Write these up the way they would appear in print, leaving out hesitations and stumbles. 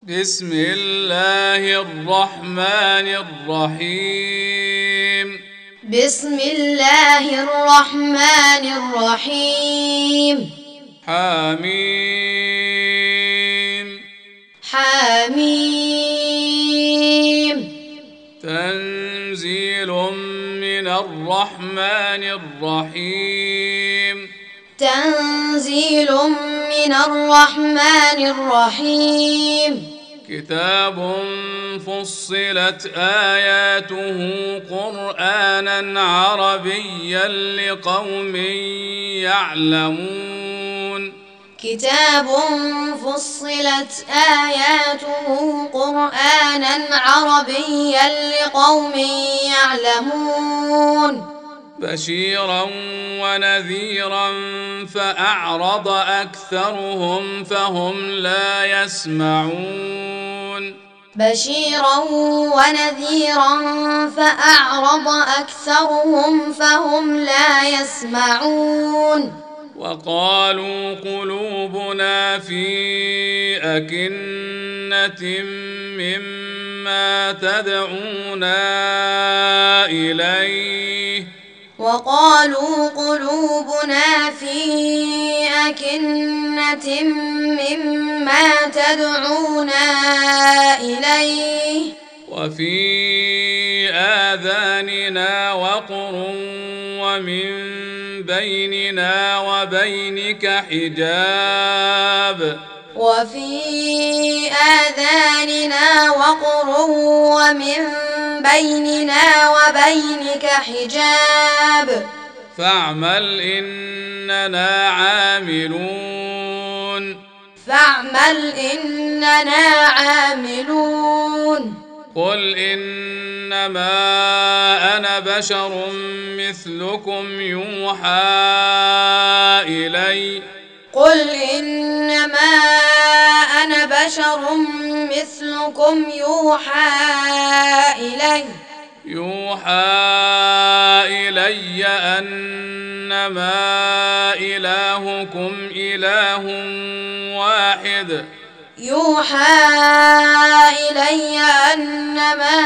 بسم الله الرحمن الرحيم بسم الله الرحمن الرحيم حميم حميم تنزيل من الرحمن الرحيم تنزيل من الرحمن الرحيم كتاب فصلت آياته قرآنا عربيا لقوم يعلمون كتاب فصلت آياته قرآنا عربيا لقوم يعلمون بشيرا ونذيرا فأعرض أكثرهم فهم لا يسمعون بشيرا ونذيرا فأعرض أكثرهم فهم لا يسمعون وقالوا قلوبنا في أكنة مما تدعونا إليه وقالوا قلوبنا في أكنة مما تدعونا إليه وفي آذاننا وقر ومن بيننا وبينك حجاب وفي آذاننا وقر ومن بيننا وبينك حجاب فاعمل إننا عاملون فاعمل إننا عاملون قل إنما أنا بشر مثلكم يوحى إلي قل إنما أنا بشر مثلكم يوحى إلي أنما إلهكم إله واحد يوحى إلي أنما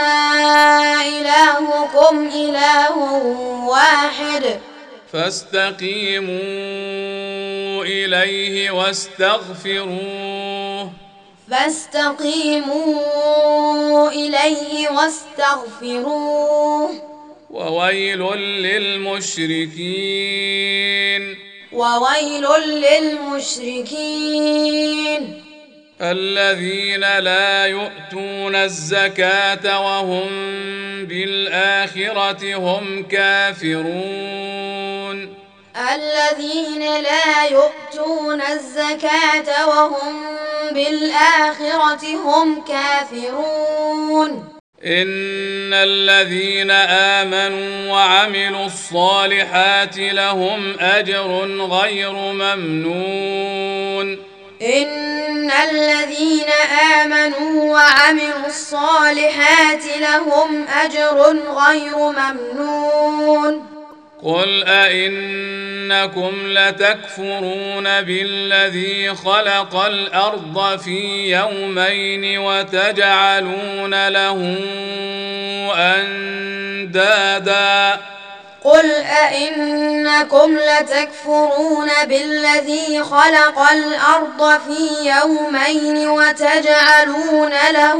إلهكم إله واحد فاستقيموا إليه واستغفروه فاستقيموا إليه واستغفروه وويل للمشركين وويل للمشركين الذين لا يؤتون الزكاة وهم بالآخرة هم كافرون الذين لا يؤتون الزكاة وهم بالآخرة هم كافرون إن الذين آمنوا وعملوا الصالحات لهم أجر غير ممنون إن الذين آمنوا وعملوا الصالحات لهم أجر غير ممنون قل أئنكم لتكفرون بالذي خلق الأرض في يومين وتجعلون له أندادا قل أئنكم لتكفرون بالذي خلق الأرض في يومين وتجعلون له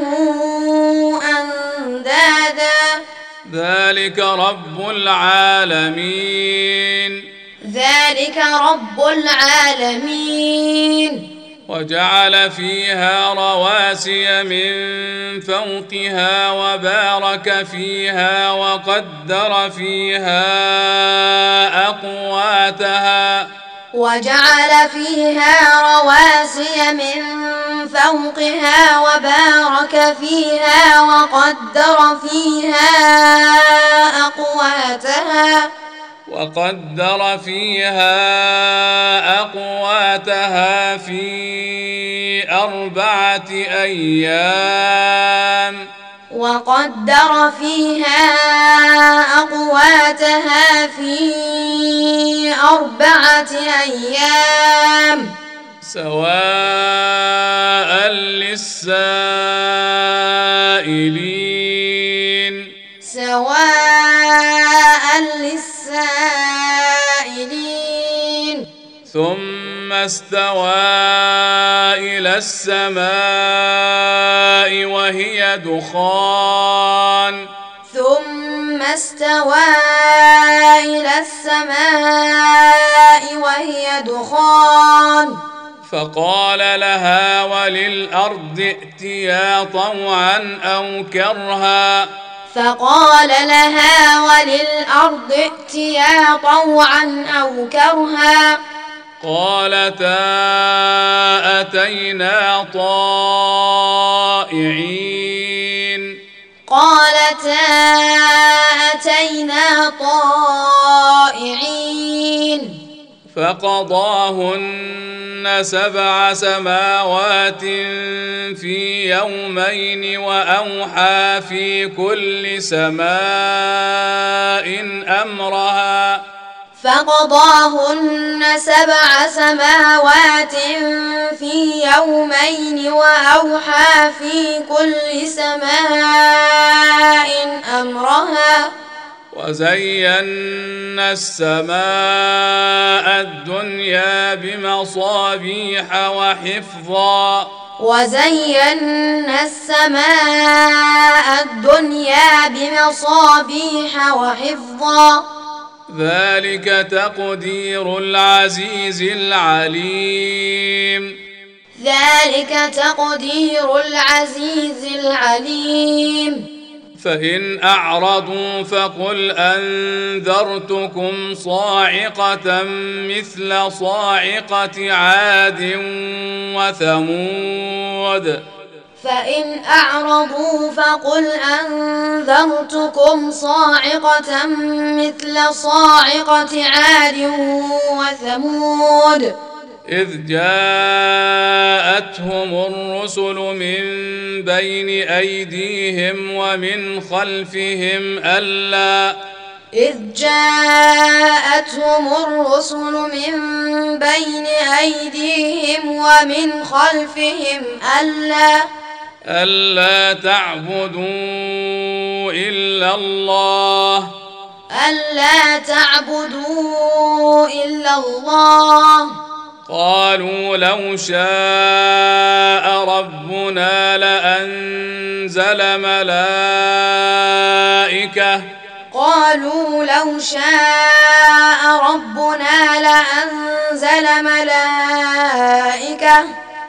أندادا ذلك رب العالمين ذلك رب العالمين وجعل فيها رواسي من فوقها وبارك فيها وقدر فيها أقواتها وجعل فيها رواسي من فوقها وبارك فيها وقدر فيها أقواتها في 4 أيام وقدر فيها أقواتها في 4 أيام سواء للسائلين ثم استوى إلى السماء وهي دخان فقال لها وللأرض ائتيا طوعا أو كرها قالتا أتينا طائعين فقضاهن 7 سماوات في يومين وأوحى في كل سماء أمرها وزينا السماء الدنيا بمصابيح وحفظا ذلك تقدير العزيز العليم فإن أعرضوا فقل أنذرتكم صاعقة مثل صاعقة عاد وثمود إذ جاءتهم الرسل من بين أيديهم ومن خلفهم ألا تعبدوا إلا الله قالوا لو شاء ربنا لأنزل ملائكة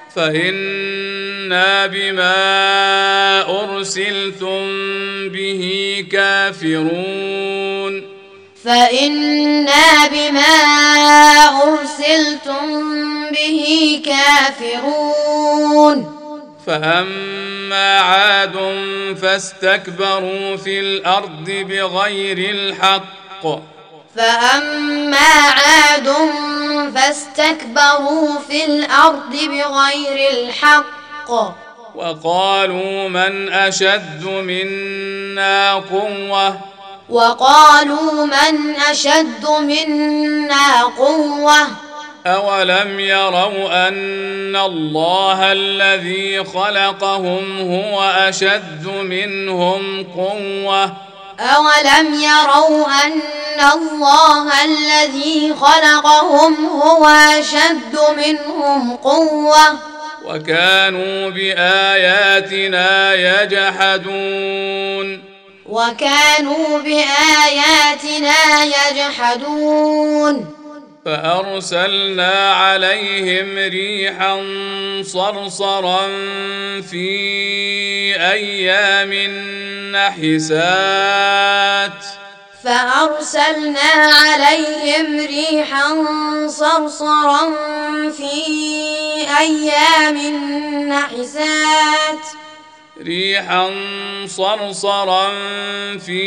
فإنا بما أرسلتم به كافرون فأما عاد فاستكبروا في الأرض بغير الحق وقالوا من أشد منا قوة أولم يروا أن الله الذي خلقهم هو أشد منهم قوة وكانوا بآياتنا يجحدون فأرسلنا عليهم ريحا صرصرا في أيام نحسات ريحا صرصرا في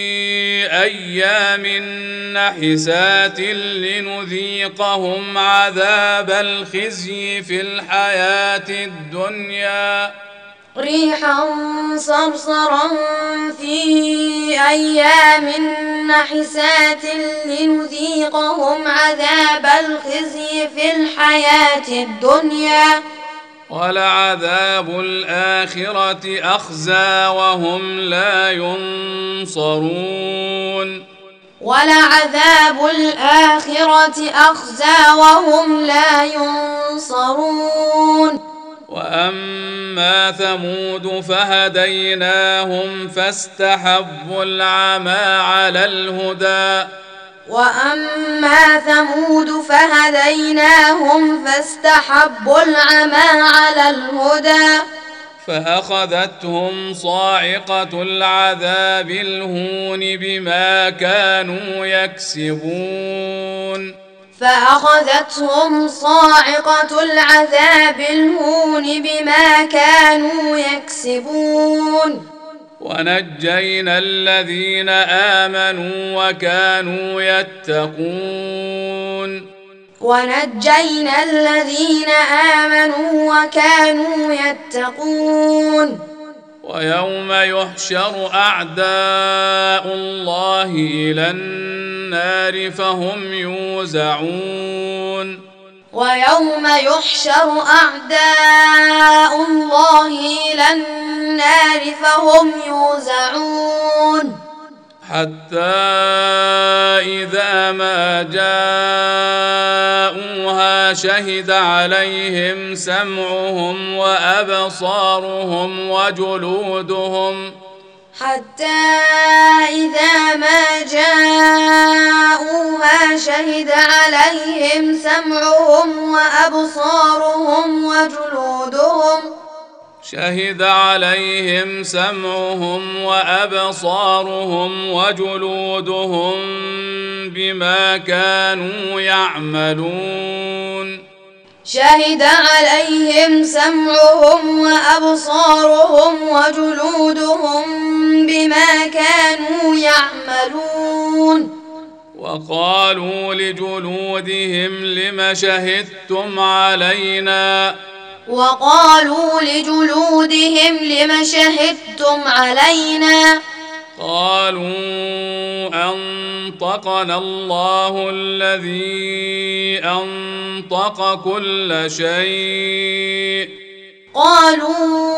أيام نحسات لنذيقهم عذاب الخزي في الحياة الدنيا ريحا صرصرا في أيام نحسات لنذيقهم عذاب الخزي في الحياة الدنيا ولعذاب الآخرة أخزى وهم لا ينصرون ولعذاب الآخرة أخزى وهم لا ينصرون وأما ثمود فهديناهم فاستحبوا العمى على الهدى وأما ثمود فهديناهم فاستحبوا العمى على الهدى فأخذتهم صاعقة العذاب الهون بما كانوا يكسبون فأخذتهم صاعقة العذاب الهون بما كانوا يكسبون ونجينا الذين آمنوا وكانوا يتقون ونجينا الذين آمنوا وكانوا يتقون ويوم يحشر أعداء الله إلى النار فهم يوزعون ويوم يحشر أعداء الله إلى النار فهم يوزعون حتى إذا ما جاءوها شهد عليهم سمعهم وأبصارهم وجلودهم حتى إذا ما جاءوها شهد عليهم سمعهم وأبصارهم وجلودهم شهد عليهم سمعهم وأبصارهم وجلودهم بما كانوا يعملون شهد عليهم سمعهم وأبصارهم وجلودهم بما كانوا يعملون وقالوا لجلودهم لم شهدتم علينا وقالوا لجلودهم لم شهدتم علينا قالوا أنطقنا الله الذي أنطق كل شيء قالوا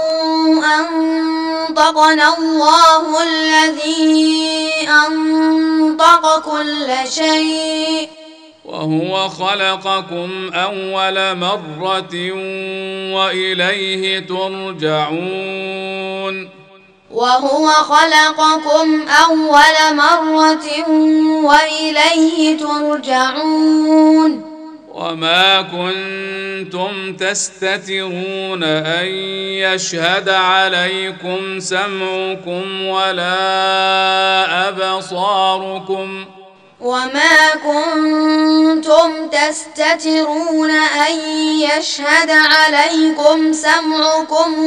أنطقنا الله الذي أنطق كل شيء وهو خلقكم أول مرة وإليه ترجعون وهو خلقكم أول مرة وإليه ترجعون وما كنتم تستترون أن يشهد عليكم سمعكم ولا أبصاركم وما كنتم تستترون أن يشهد عليكم سمعكم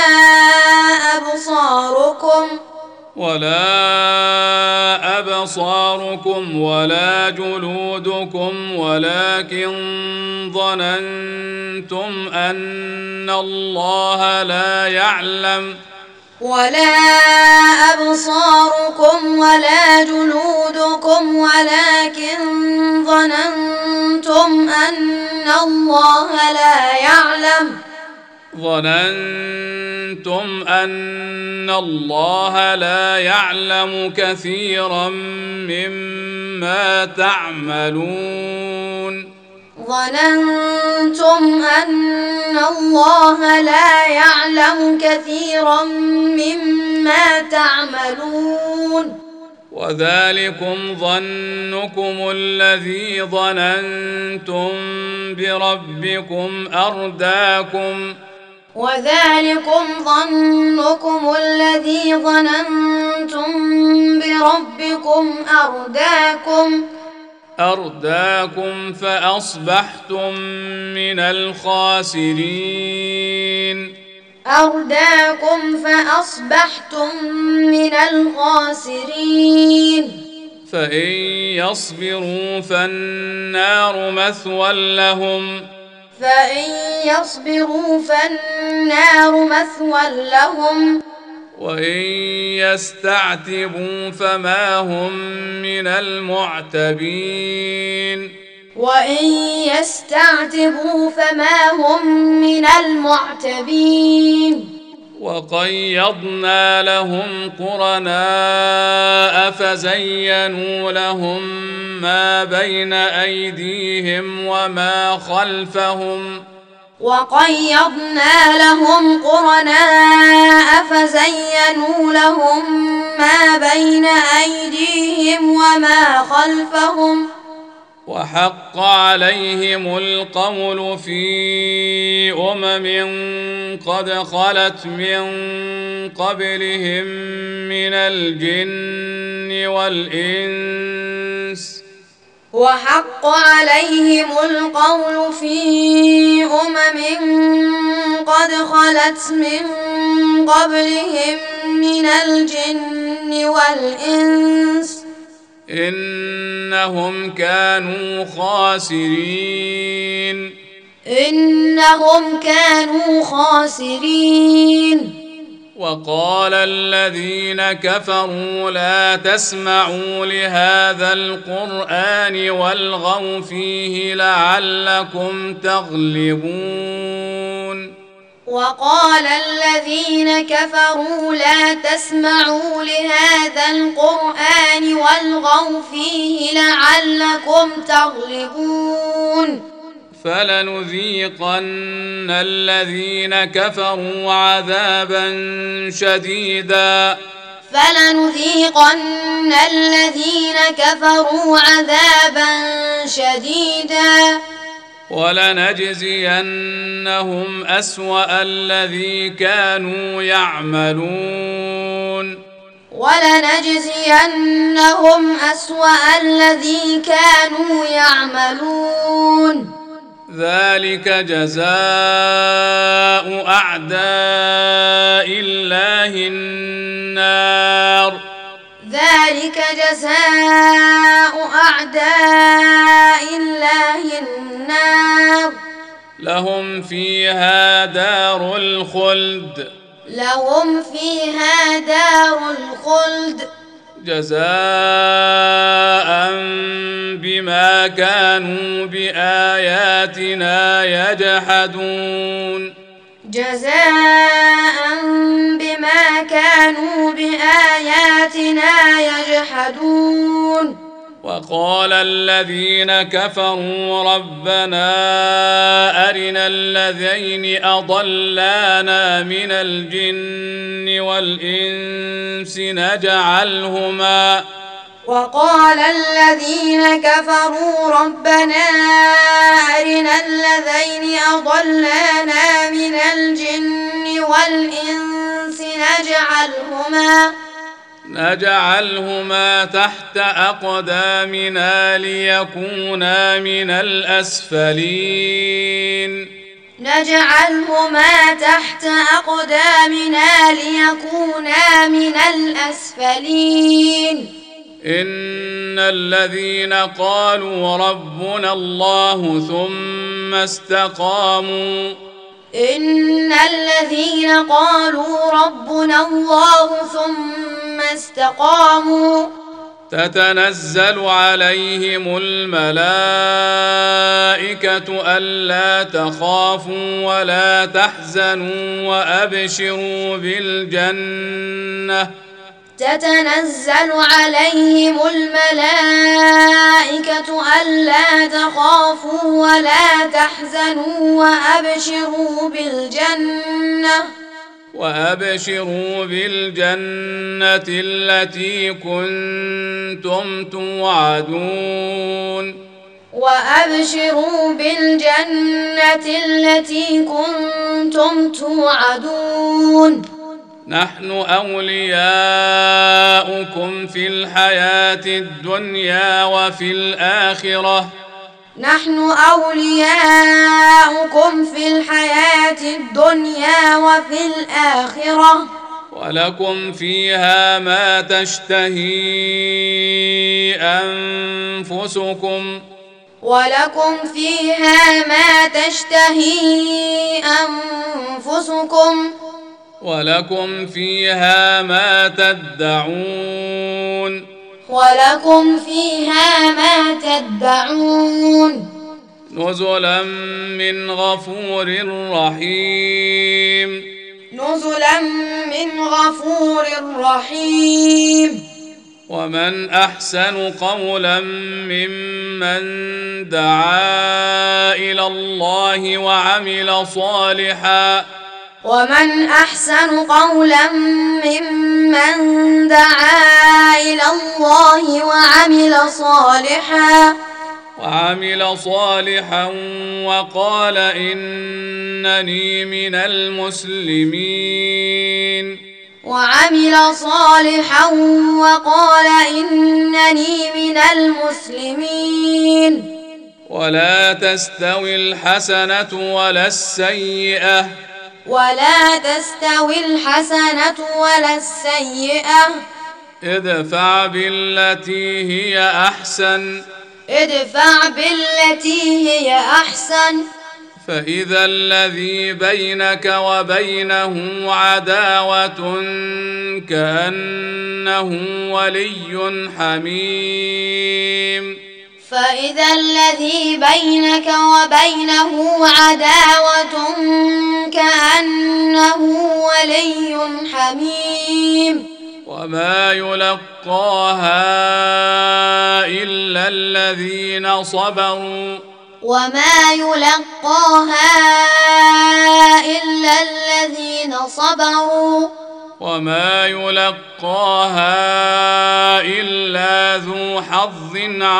ولا أبصاركم ولا جلودكم ولكن ظننتم أن الله لا يعلم ولا أبصاركم ولا جلودكم ولكن ظننتم أن الله لا يعلم ظننتم أن الله لا يعلم كثيرا مما تعملون ظننتم أن الله لا يعلم كثيرا مما تعملون وذلكم ظنكم الذي ظننتم بربكم أرداكم وذلكم ظنكم الذي ظننتم بربكم أرداكم فأصبحتم من الخاسرين فإن يصبروا فالنار مثوى لهم فإن يصبروا فالنار مثوى لهم وإن يستعتبوا فما هم من المعتبين وإن يستعتبوا فما هم من المعتبين وقيضنا لهم قرناء فزينوا لهم ما بين أيديهم وما خلفهم وقيضنا لهم قرناء فزينوا لهم ما بين أيديهم وما خلفهم وحق عليهم القول في قد خلت من قبلهم من الجن والإنس وحق عليهم القول في قد خلت من قبلهم من الجن والإنس إنهم كانوا خاسرين وقال الذين كفروا لا تسمعوا لهذا القرآن والغوا فيه لعلكم تغلبون وقال الذين كفروا لا تسمعوا لهذا القرآن والغوا فيه لعلكم تغلبون فلنذيقن الذين كفروا عذابا شديدا ولنجزينهم أسوأ الذي كانوا يعملون ذلك جزاء أعداء الله النار لهم فيها دار الخلد جزاء بما كانوا بآياتنا يجحدون وقال الذين كفروا ربنا أرنا الذين أضلانا من الجن والإنس نجعلهما تحت أقدامنا ليكونا من الأسفلين إن الذين قالوا ربنا الله ثم استقاموا تتنزل عليهم الملائكة ألا تخافوا ولا تحزنوا وأبشروا بالجنة التي كنتم توعدون نحن أولياؤكم في الحياة الدنيا وفي الآخرة ولكم فيها ما تشتهي أنفسكم ولكم فيها ما تشتهي أنفسكم ولكم فيها ما تدعون ولكم فيها ما تدعون نزلا من غفور رحيم نزلا من غفور رحيم ومن أحسن قولا ممن دعا إلى الله وعمل صالحا ومن أحسن قولا ممن دعا إلى الله وعمل صالحا وقال إنني من المسلمين ولا تستوي الحسنة ولا السيئة ادفع بالتي هي أحسن فإذا الذي بينك وبينه عداوة كأنه ولي حميم وما يلقاها إلا الذين صبروا وما يلقاها إلا ذو حظ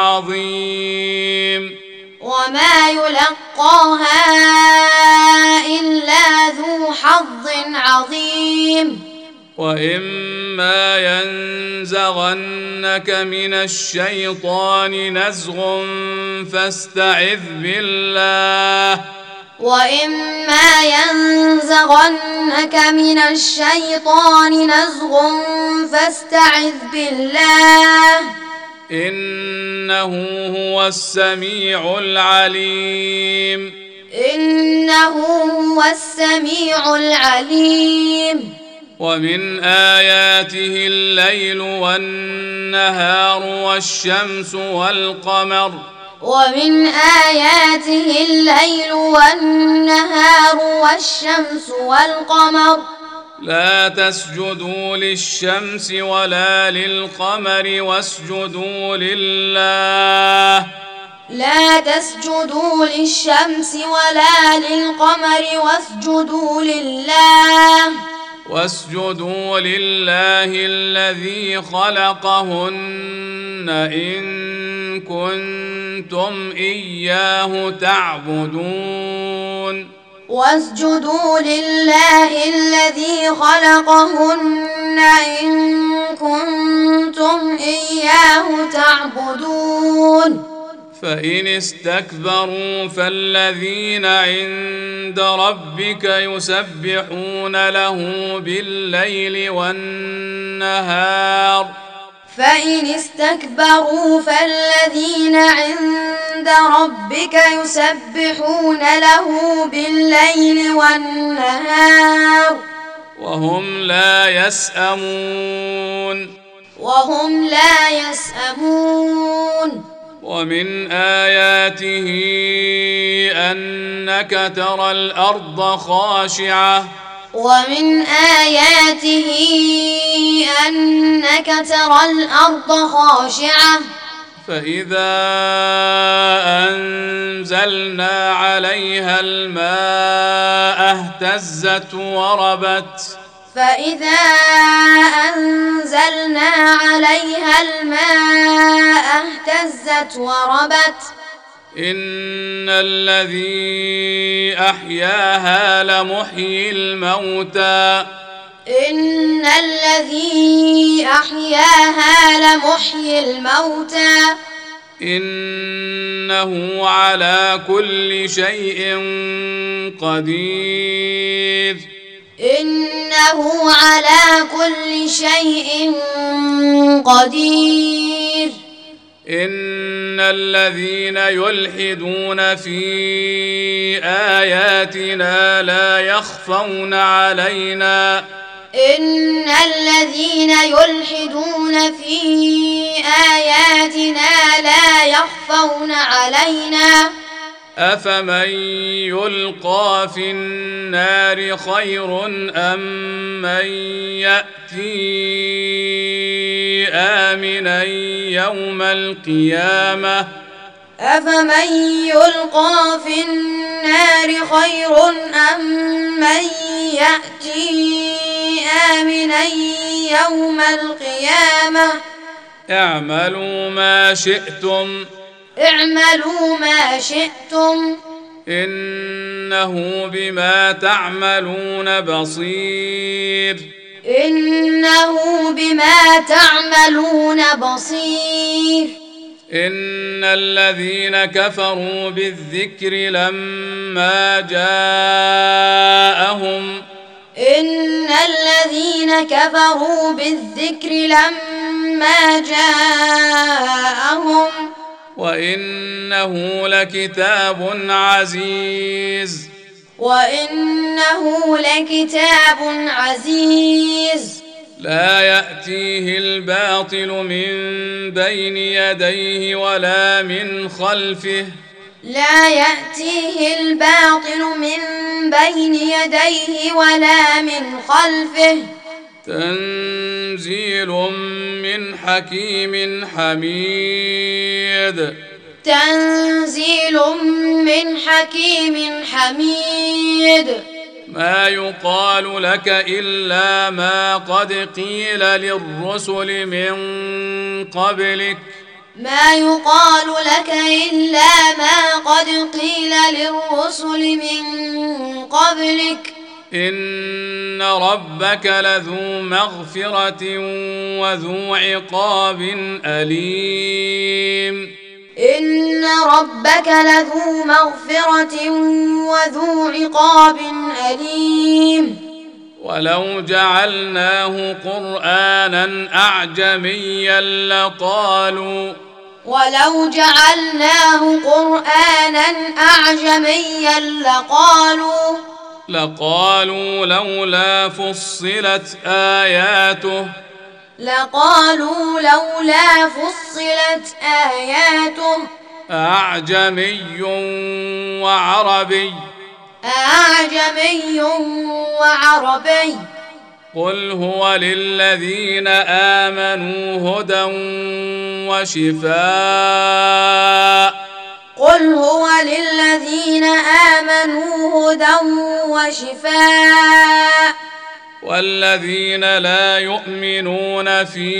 عظيم وإما ينزغنك من الشيطان نزغ فاستعذ بالله إنه هو السميع العليم ومن آياته الليل والنهار والشمس والقمر لا تسجدوا للشمس ولا للقمر واسجدوا لله الذي خلقهن إن كنتم إياه تعبدون فإن استكبروا فالذين عند ربك يسبحون له بالليل والنهار وهم لا يسأمون ومن آياته أنك ترى الأرض خاشعة فإذا أنزلنا عليها الماء اهتزت وربت إن الذي أحياها لمحيي الموتى إنه على كل شيء قدير إن الذين يلحدون في آياتنا لا يخفون علينا إن الذين يلحدون في آياتنا لا يخفون علينا أفمن يلقى في النار خير أم من يأتي آمنا يوم القيامة أفمن يلقى في النار خير أم من يأتي آمنا يوم القيامة اعملوا ما شئتم اعملوا ما شئتم إنه بما تعملون بصير إنه بما تعملون بصير إن الذين كفروا بالذكر لما جاءهم إن الذين كفروا بالذكر لما جاءهم وإنه لكتاب عزيز وإنه لكتاب عزيز لا يأتيه الباطل من بين يديه ولا من خلفه لا يأتيه الباطل من بين يديه ولا من خلفه تنزيل من حكيم حميد تنزيل من حكيم حميد ما يقال لك إلا ما قد قيل للرسل من قبلك ما يقال لك إلا ما قد قيل للرسل من قبلك إن ربك لذو مغفرة وذو عقاب أليم إن ربك لذو مغفرة وذو عقاب أليم ولو جعلناه قرآنا أعجميا ولو جعلناه قرآنا أعجميا لقالوا لولا فصلت آياته أعجمي وعربي قل هو للذين آمنوا هدى وشفاء والذين لا يؤمنون في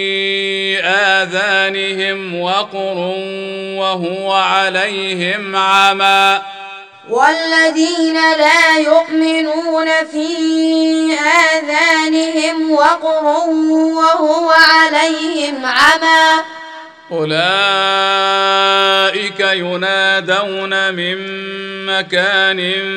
آذانهم وقر وهو عليهم عمى أولئك ينادون من مكان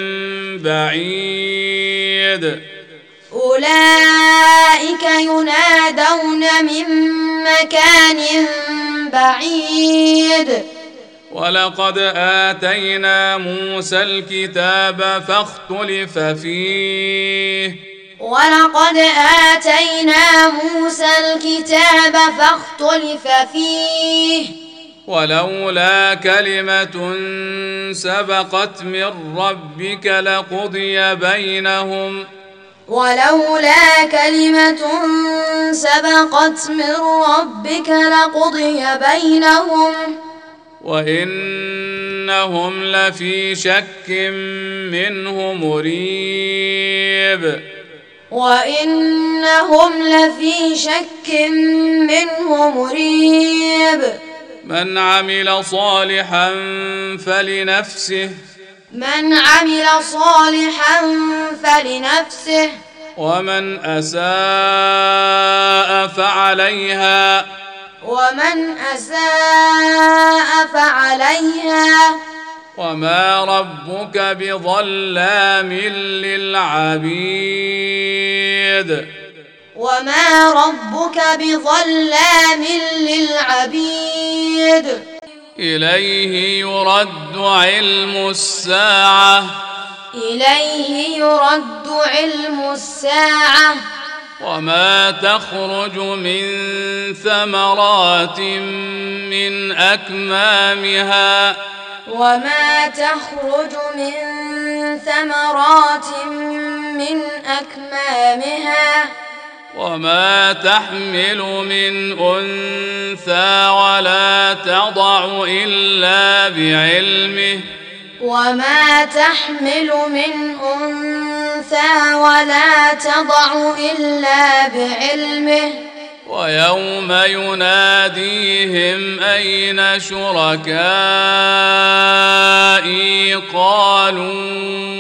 بعيد ولقد آتينا موسى الكتاب فاختلف فيه ولولا كلمة سبقت من ربك لقضي بينهم وإنهم لفي شك منه مريب من عمل صالحا فلنفسه ومن أساء فعليها وما ربك بظلام للعبيد وما ربك بظلام للعبيد إليه يرد علم الساعة إليه يرد علم الساعة وما تخرج من ثمرات من أكمامها وما تخرج من ثمرات من أكمامها وما تحمل من أنثى ولا تضع إلا بعلمه وما تحمل من أنثى ولا تضع إلا بعلمه ويوم يناديهم أين شركائي قالوا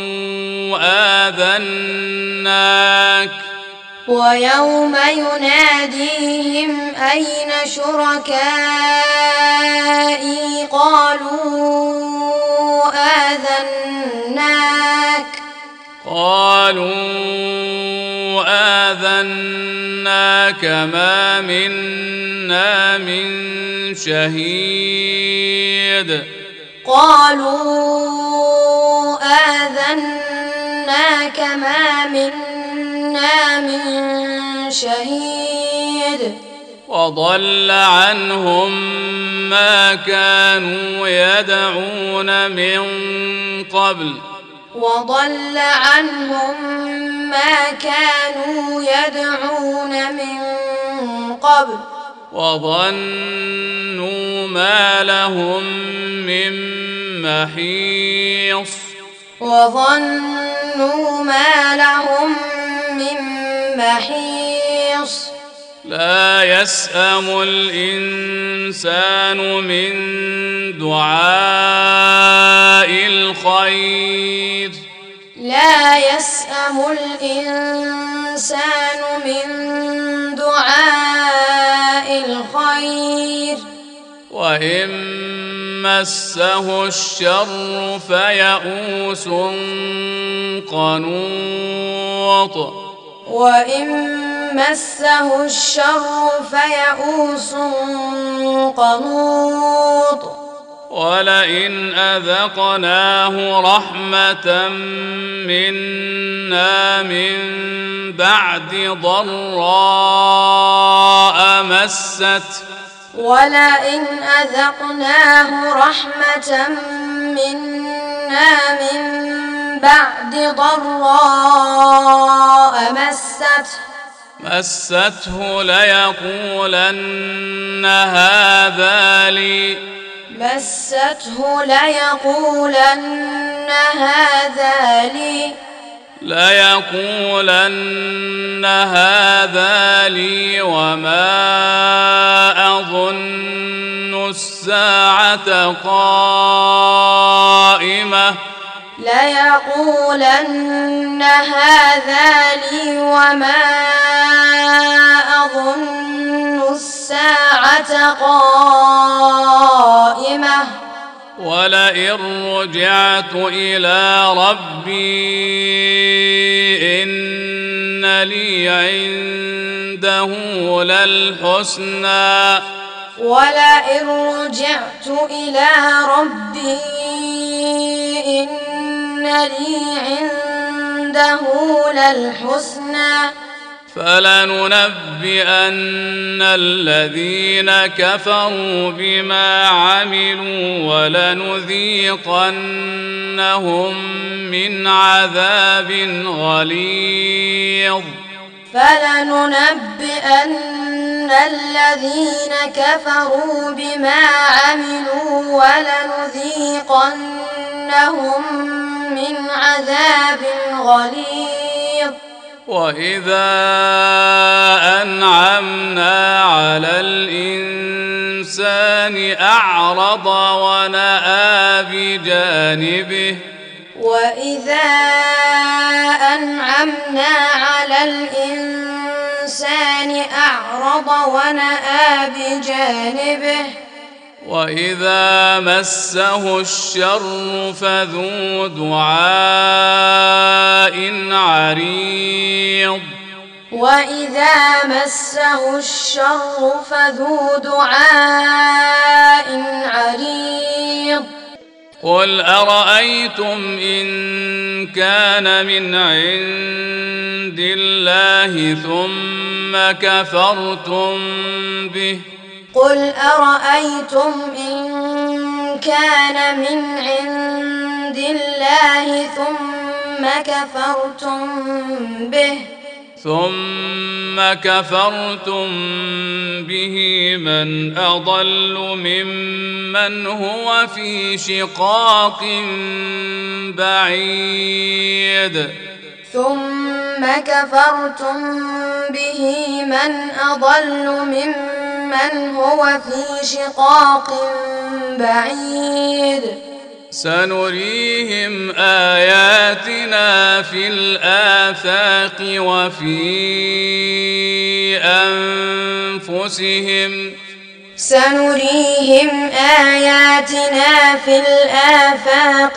آذناك ويوم يناديهم أين شركائي قالوا آذناك ما منا من شهيد قالوا آذناك ما منا من شهيد وضل عنهم ما كانوا يدعون من قبل وضل عنهم ما كانوا يدعون من قبل وظنوا ما لهم من محيص وظنوا ما لهم من محيص لا يسأم الإنسان من دعاء الخير لا يسأم الإنسان من دعاء الخير وإن مسه الشر فيئوس قنوط وإن مسه الشر فيئوس قنوط ولئن أذقناه رحمة منا من بعد ضراء مسته ولئن أذقناه رحمة منا من بعد ضراء مسته ليقولن هذا لي وما أظن الساعة قائمة ليقولن هذا لي وما أظن الساعة قائمة ولئن رجعت إلى ربي إن لي عنده للحسنى ولئن رجعت إلى ربي إن لي عنده للحسنى فلننبئن الذين كفروا بما عملوا ولنذيقنهم من عذاب غليظ فلننبئن الذين كفروا بما عملوا ولنذيقنهم من عذاب غليظ وإذا أنعمنا على الإنسان أعرض ونأى بجانبه وإذا أنعمنا على الإنسان أعرض ونأى بجانبه وإذا مسه الشر فذو دعاء عريض وإذا مسه الشر فذو دعاء عريض قل أرأيتم إن كان من عند الله ثم كفرتم به قل أرأيتم إن كان من عند الله ثم كفرتم به من أضل ممن هو في شقاق بعيد ثم كفرتم به من أضل ممن هو في شقاق بعيد سنريهم آياتنا في الآفاق وفي أنفسهم سنريهم آياتنا في الآفاق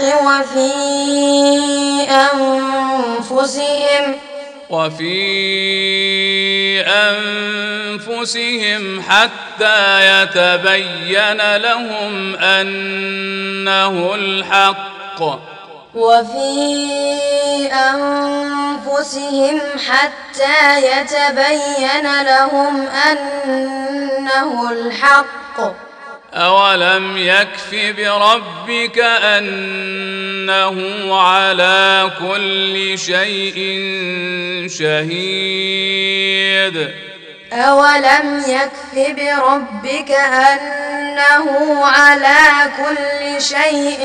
وفي أنفسهم حتى يتبين لهم أنه الحق أولم يكف بربك أنه على كل شيء شهيد أولم يكف بربك أنه على كل شيء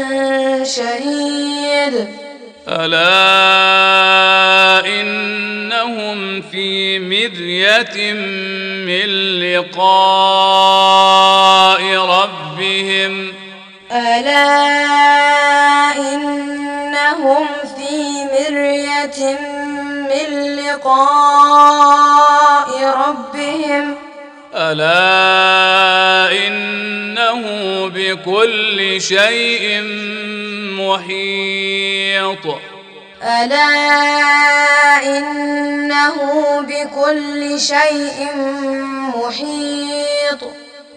شهيد ألا إنهم في مرية من لقاء ربهم ألا إنه بكل شيء محيط